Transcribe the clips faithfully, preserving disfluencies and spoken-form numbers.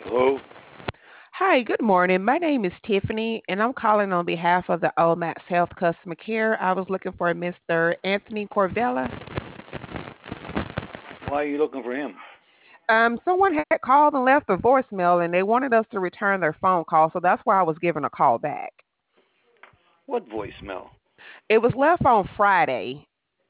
Hello? Hi, good morning. My name is Tiffany, and I'm calling on behalf of the Omax Health Customer Care. I was looking for Mister Anthony Corvella. Why are you looking for him? Um, someone had called and left a voicemail, and they wanted us to return their phone call, so that's why I was giving a call back. What voicemail? It was left on Friday.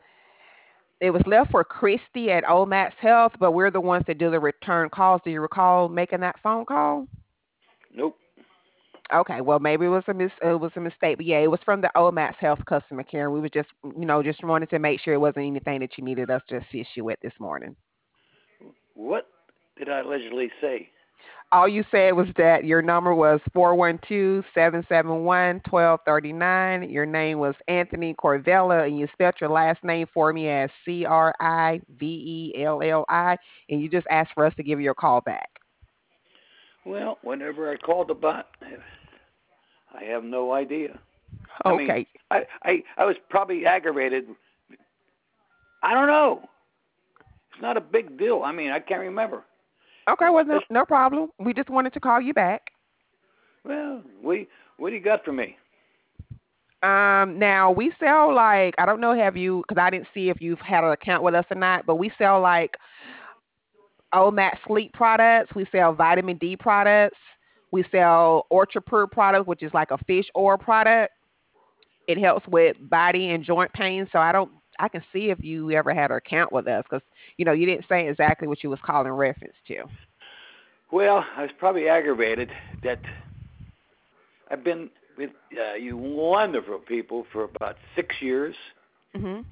It was left for Christy at Omax Health, but we're the ones that do the return calls. Do you recall making that phone call? Nope. Okay, well maybe it was a mis- it was a mistake, but yeah, it was from the Omax Health Customer Care. We were just you know just wanted to make sure it wasn't anything that you needed us to assist you with this morning. What did I allegedly say? All you said was that your number was four one two, seven seven one, one two three nine. Your name was Anthony Corvella, and you spelled your last name for me as C R I V E L L I, and you just asked for us to give you a call back. Well, whenever I called about, I have no idea. I mean, Okay. I, I, I was probably aggravated. I don't know. It's not a big deal. I mean, I can't remember. Okay, well, no, It's, no problem. We just wanted to call you back. well, what, what do you got for me? Um, now we sell like I don't know have you because I didn't see if you've had an account with us or not, but we sell like Omax sleep products. We sell vitamin D products. We sell Orchopur product, which is like a fish oil product. It helps with body and joint pain. So I don't. I can see if you ever had an account with us because you know you didn't say exactly what you was calling reference to. Well, I was probably aggravated that I've been with uh, you wonderful people for about six years, Mhm.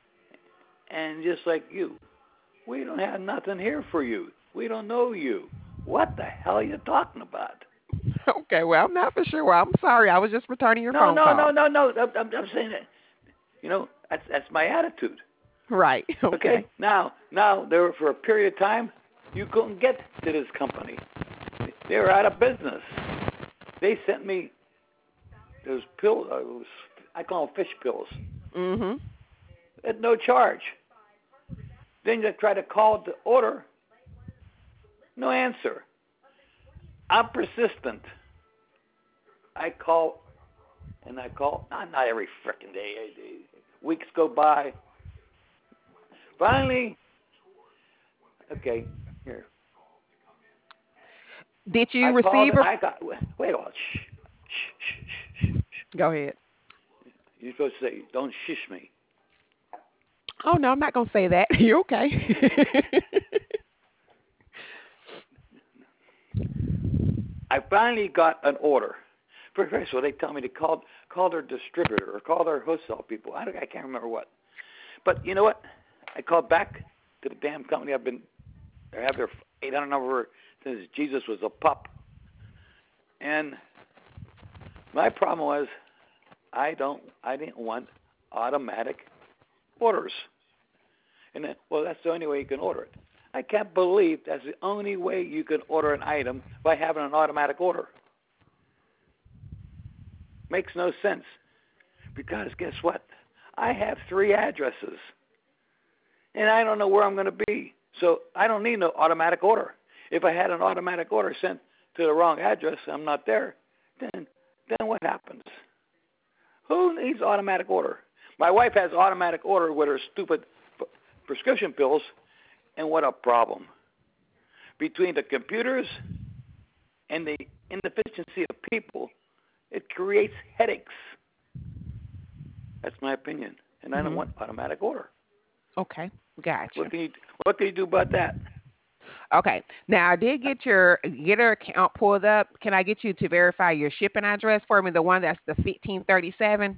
and just like you, we don't have nothing here for you. We don't know you. What the hell are you talking about? Okay. Well, I'm not for sure. Well, I'm sorry. I was just returning your No, phone no, no, call. no, no. I'm, I'm I'm saying that. You know, that's that's my attitude. Right. Okay. Okay. Now, now, there for a period of time, you couldn't get to this company. They were out of business. They sent me those pills. Uh, those, I call them fish pills Mhm. at no charge. Then you try to call to order, no answer. I'm persistent. I call and I call. Not not every frickin' day. Weeks go by. Finally, okay, here. Did I you called. receive a? I got. Wait a minute. Shh, shh, shh, shh, shh. Go ahead. You're supposed to say, "Don't shush me." Oh no, I'm not gonna say that. You okay? I finally got an order. First of all, they tell me to call call their distributor or call their wholesale people. I don't, I can't remember what. But you know what? I called back to the damn company. I've been. I have their eight hundred number since Jesus was a pup. And my problem was, I don't. I didn't want automatic orders. And then, well, that's the only way you can order it. I can't believe that's the only way you can order an item by having an automatic order. Makes no sense. Because guess what? I have three addresses, and I don't know where I'm going to be. So I don't need no automatic order. If I had an automatic order sent to the wrong address, I'm not there. Then, then what happens? Who needs automatic order? My wife has automatic order with her stupid prescription pills, and what a problem. Between the computers and the inefficiency of people, it creates headaches. That's my opinion, and I don't Mhm. want automatic order. Okay. What Gotcha. can you What can you do about that? Okay. Now I did get your get your account pulled up. Can I get you to verify your shipping address for me? The one that's the fifteen thirty seven.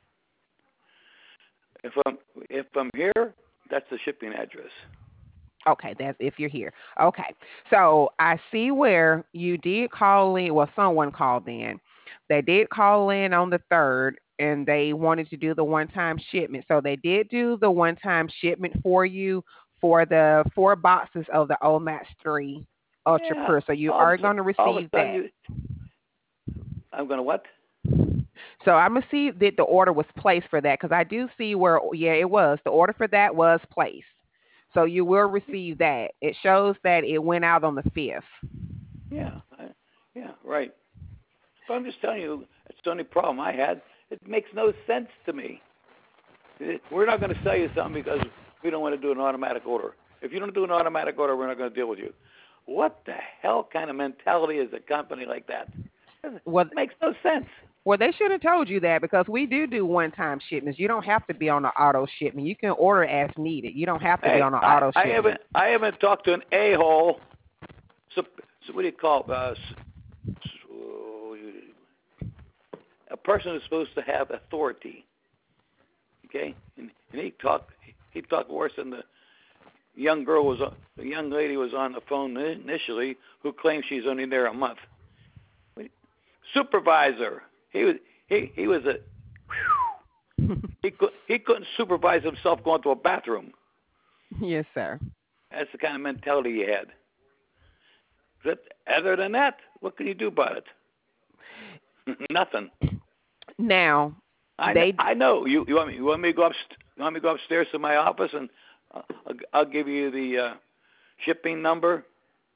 If I'm if I'm here, that's the shipping address. Okay, that's if you're here. Okay. So I see where you did call in. Well, someone called in. They did call in on the third, and they wanted to do the one-time shipment. So they did do the one-time shipment for you for the four boxes of the Omax three Ultra Yeah. Pure. So you All of are a, going to all of a receive sudden, that. you I'm gonna what? So I'm gonna see that the order was placed for that because I do see where yeah it was the order for that was placed. So you will receive that. It shows that it went out on the fifth. Yeah, I, yeah, right. But I'm just telling you, it's the only problem I had. It makes no sense to me. It- We're not going to sell you something because we don't want to do an automatic order. If you don't do an automatic order, we're not going to deal with you. What the hell kind of mentality is a company like that? It Well, makes no sense. well, they should have told you that because we do do one-time shipments. You don't have to be on the auto shipment. You can order as needed. You don't have to be Hey, on the I, auto I shipment. haven't I haven't talked to an a hole. So, so what do you call it? Uh, s- s- a person who's supposed to have authority? Okay, and, and he talked he talked worse than the young girl was on, the young lady was on the phone initially who claimed she's only there a month. Supervisor, he was he he was a he could he couldn't supervise himself going to a bathroom. Yes, sir. That's the kind of mentality he had. But other than that, what can you do about it? Nothing. Now, I know, they I know. You you want me you want me to go up you want me to go upstairs to my office and uh, I'll, I'll give you the uh, shipping number.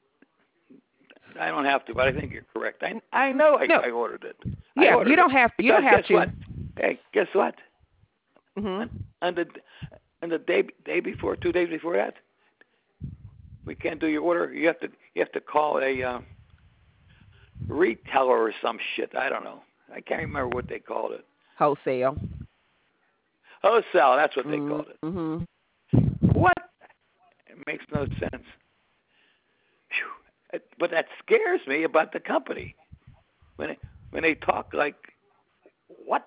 I don't have to, but I think you're correct. I I know I, no. I ordered it. I Yeah, you ordered it don't have to. You because don't have guess to. what? Hey, guess what? Mhm. On, on the on the day day before, two days before that, we can't do your order. You have to you have to call a uh, retailer or some shit. I don't know. I can't remember what they called it. Wholesale. Wholesale, that's what they called it. Mhm. What? It makes no sense. Whew. But that scares me about the company when they, when they talk like what?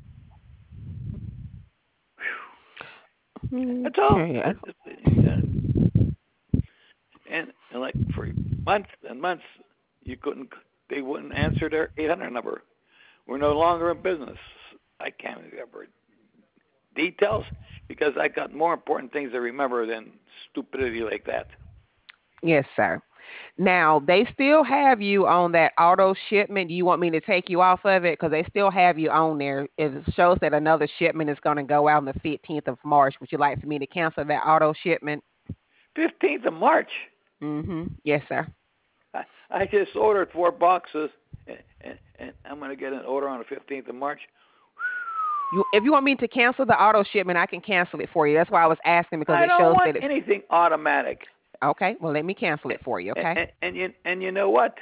Whew. That's all. Okay. It's, it's, and, and like for months and months, you couldn't. They wouldn't answer their eight hundred number. We're no longer in business. I can't remember details because I got more important things to remember than stupidity like that. Yes, sir. Now they still have you on that auto shipment. Do you want me to take you off of it? Because they still have you on there. It shows that another shipment is going to go out on the fifteenth of March. Would you like for me to cancel that auto shipment? Fifteenth of March. Mhm. Yes, sir. I, I just ordered four boxes, and, and, and I'm going to get an order on the fifteenth of March. You, if you want me to cancel the auto shipment, I can cancel it for you. That's why I was asking because I it don't shows want that it's anything automatic. okay. Well, let me cancel it for you. And, Okay. and, and you and you know what?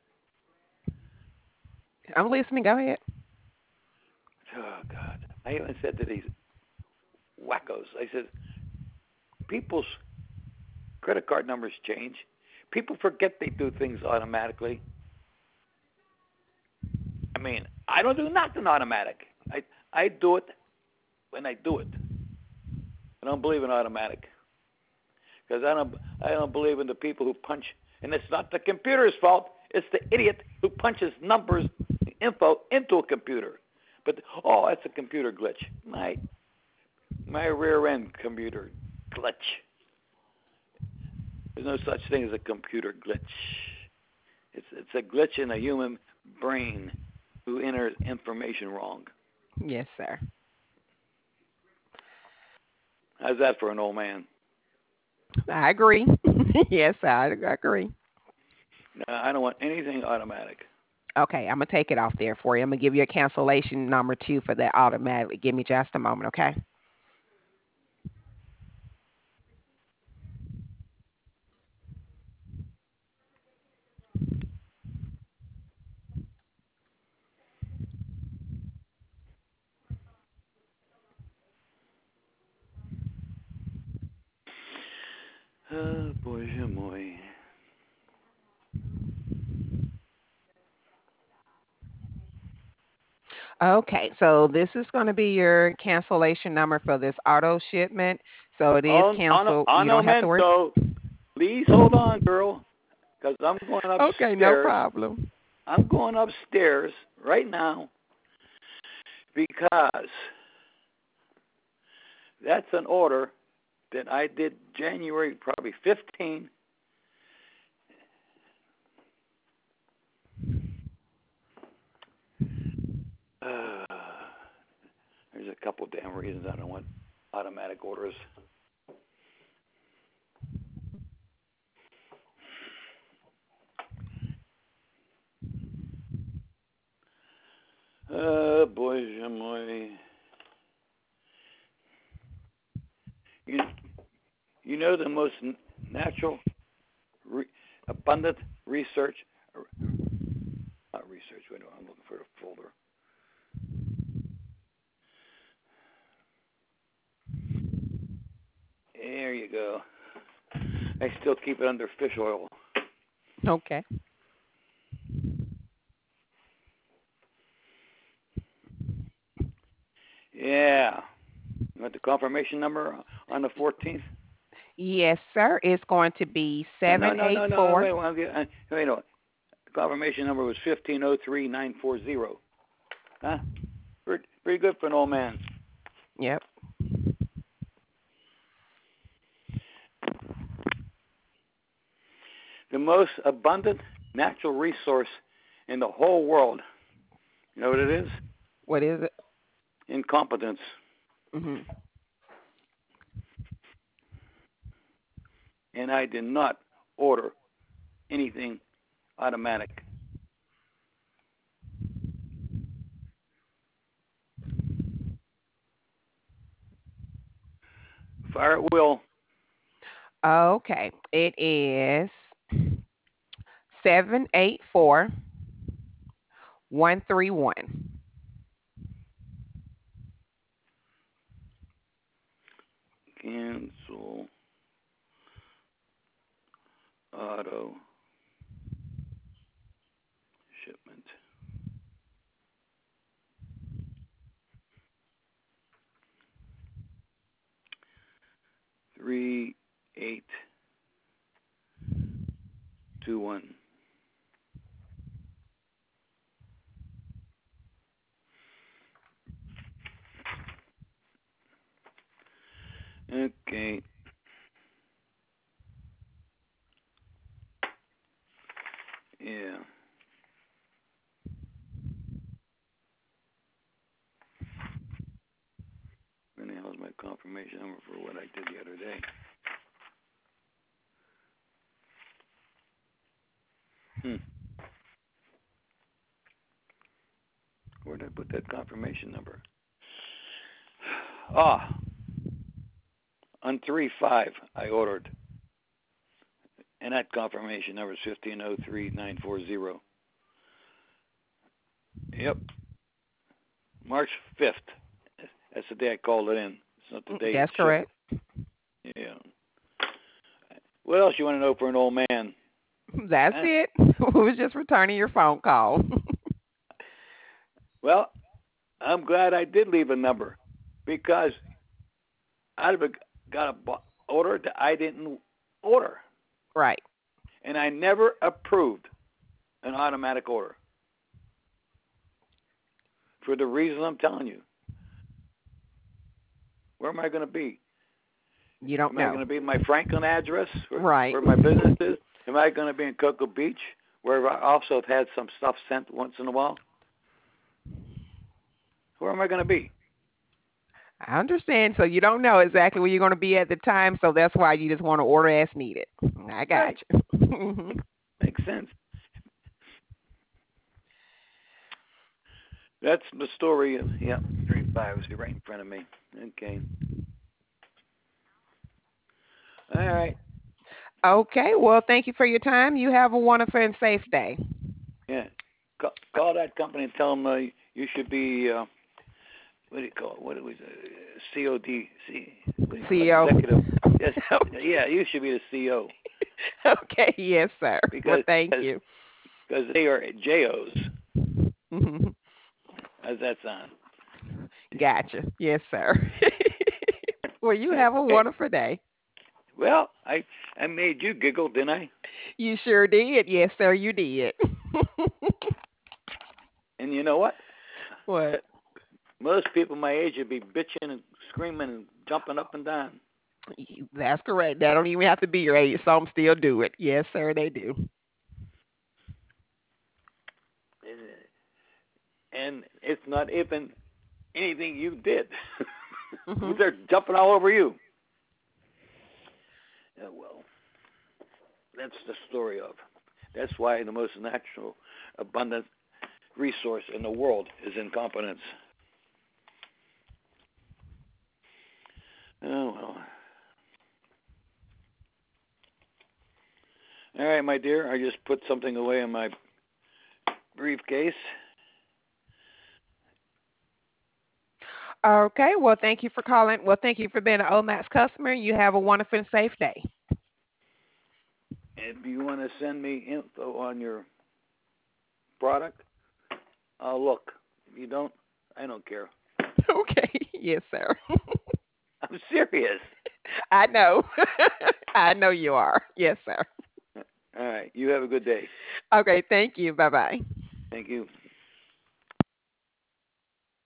I'm listening. Go ahead. Oh God! I even said to these wackos, I said, people's credit card numbers change. People forget they do things automatically. I mean, I don't do nothing automatic. I I do it when I do it. I don't believe in automatic because I don't I don't believe in the people who punch. And it's not the computer's fault. It's the idiot who punches numbers, info into a computer. But oh, that's a computer glitch. My my rear end computer glitch. There's no such thing as a computer glitch. It's it's a glitch in a human brain who enters information wrong. Yes, sir. How's that for an old man? I agree. Yes, I agree. No, I don't want anything automatic. Okay, I'm gonna take it off there for you. I'm gonna give you a cancellation number two for that automatically. Give me just a moment, okay? Oh boy, oh boy. Okay, so this is going to be your cancellation number for this auto shipment. So it is On on canceled. on You don't have to worry. momento. Please hold on, girl, because I'm going Okay, no upstairs. problem. I'm going upstairs right now because that's an order that I did January probably fifteenth. Uh, there's a couple damn reasons I don't want automatic orders. boy, boy. You, you know the most natural, re, abundant research, not research, wait, I'm looking for the folder. There you go. I still keep it under fish oil. Okay. Yeah. You want the confirmation number on the fourteenth? Yes, sir. It's going to be No, no, seven no, eight no, no. four. Wait, wait, wait. wait no. The confirmation number was fifteen oh three nine four zero. Huh? Pretty, pretty good for an old man. Yep. The most abundant natural resource in the whole world. You know what it is? What is it? Incompetence. Mm-hmm. And I did not order anything automatic. Fire at will. Okay. It is seven eight four one three one. Cancel auto shipment. Three eight two one. Okay. Yeah. Where the hell is my confirmation number for what I did the other day? Hmm. Where did I put that confirmation number? Ah, on three five I ordered, and that confirmation number is fifteen oh three nine four zero. Yep, March fifth. That's the day I called it in. It's not the day. That's correct. Yeah. What else you want to know for an old man? That's Huh? it. We was just returning your phone call. Well, I'm glad I did leave a number because I'd have got a order that I didn't order. Right. And I never approved an automatic order for the reason I'm telling you. Where am I going to be? You don't am know. Am I going to be in my Franklin address where, right. where my business is? Am I going to be in Cocoa Beach where I also have had some stuff sent once in a while? Where am I going to be? I understand. So you don't know exactly where you're going to be at the time, so that's why you just want to order as needed. I got Right. you. Makes sense. That's the story of, yeah, three five is right in front of me. Okay. All right. Okay. Well, thank you for your time. You have a wonderful and safe day. Yeah. Call, call that company and tell them uh, you should be, uh, what do you call it? What do we, uh, C O D, C, C E O. Executive. Yes, yeah, you should be the C E O. Okay. Yes, sir. Because, well, thank because, you. Because they are J Os. Mm-hmm. How's that sound? Gotcha. Yes, sir. Well, you have a Okay. wonderful day. Well, I I made you giggle, didn't I? You sure did. Yes, sir, you did. And you know what? What? Most people my age would be bitching and screaming and jumping up and down. That's correct. That don't even have to be your age. Some still do it. Yes, sir, they do. And it's not even anything you did. Mm-hmm. They're jumping all over you. Yeah, well, that's the story of. That's why the most natural, abundant resource in the world is incompetence. Oh well. All right, my dear. I just put something away in my briefcase. Okay. Well, thank you for calling. Well, thank you for being an Omax customer. You have a wonderful and safe day. If you want to send me info on your product, I'll look. If you don't, I don't care. Okay. Yes, sir. I'm serious. I know. I know you are. Yes, sir. All right. You have a good day. Okay. Thank you. Bye bye. Thank you.